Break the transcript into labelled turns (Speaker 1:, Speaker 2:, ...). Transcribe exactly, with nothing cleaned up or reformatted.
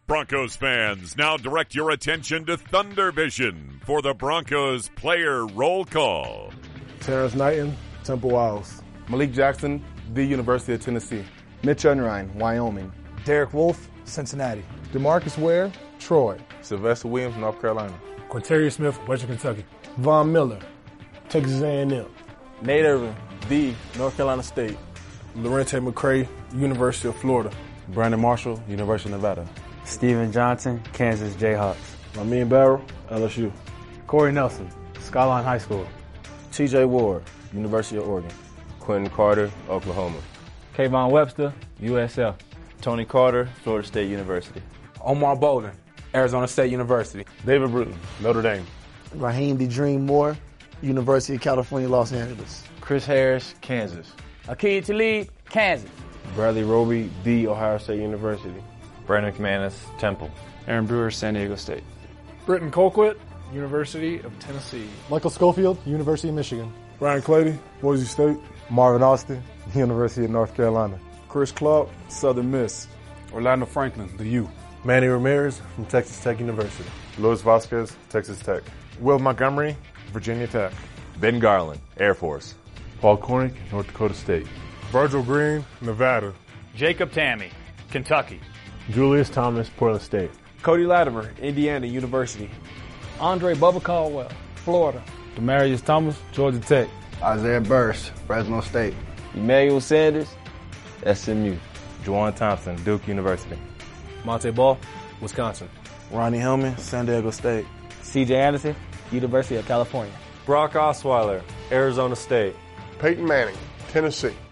Speaker 1: Broncos fans, now direct your attention to Thunder Vision for the Broncos player roll call.
Speaker 2: Terrence Knighton, Temple Owls.
Speaker 3: Malik Jackson, the University of Tennessee.
Speaker 4: Mitch Unrein, Wyoming.
Speaker 5: Derek Wolfe, Cincinnati.
Speaker 2: DeMarcus Ware, Troy.
Speaker 3: Sylvester Williams, North Carolina.
Speaker 6: Quinterius Smith, Western Kentucky.
Speaker 2: Von Miller, Texas A and M.
Speaker 7: Nate Irvin, the North Carolina State.
Speaker 2: Lorente McCray, University of Florida.
Speaker 3: Brandon Marshall, University of Nevada.
Speaker 8: Steven Johnson, Kansas Jayhawks.
Speaker 2: Amin Barrow, L S U.
Speaker 8: Corey Nelson, Skyline High School.
Speaker 9: T J Ward, University of Oregon.
Speaker 10: Quentin Carter, Oklahoma.
Speaker 11: Kayvon Webster, U S F.
Speaker 12: Tony Carter, Florida State University.
Speaker 13: Omar Bolden, Arizona State University.
Speaker 14: David Bruton, Notre Dame.
Speaker 15: Raheem the Dream Moore, University of California, Los Angeles.
Speaker 16: Chris Harris, Kansas.
Speaker 17: Aqib Talib, Kansas.
Speaker 18: Bradley Roby, the Ohio State University.
Speaker 19: Brandon McManus, Temple.
Speaker 20: Aaron Brewer, San Diego State.
Speaker 21: Britton Colquitt, University of Tennessee.
Speaker 22: Michael Schofield, University of Michigan.
Speaker 2: Ryan Clady, Boise State.
Speaker 23: Marvin Austin, University of North Carolina.
Speaker 24: Chris Clark, Southern Miss.
Speaker 25: Orlando Franklin, the U.
Speaker 26: Manny Ramirez from Texas Tech University.
Speaker 27: Luis Vasquez, Texas Tech.
Speaker 28: Will Montgomery, Virginia Tech.
Speaker 29: Ben Garland, Air Force.
Speaker 30: Paul Cornick, North Dakota State.
Speaker 31: Virgil Green, Nevada.
Speaker 32: Jacob Tammy, Kentucky.
Speaker 33: Julius Thomas, Portland State.
Speaker 34: Cody Latimer, Indiana University.
Speaker 35: Andre Bubba Caldwell, Florida.
Speaker 36: Demarius Thomas, Georgia Tech.
Speaker 37: Isaiah Burst, Fresno State.
Speaker 38: Emmanuel Sanders, S M U.
Speaker 39: Juwan Thompson, Duke University.
Speaker 40: Monte Ball, Wisconsin.
Speaker 41: Ronnie Hillman, San Diego State.
Speaker 42: C J Anderson, University of California.
Speaker 43: Brock Osweiler, Arizona State.
Speaker 44: Peyton Manning, Tennessee.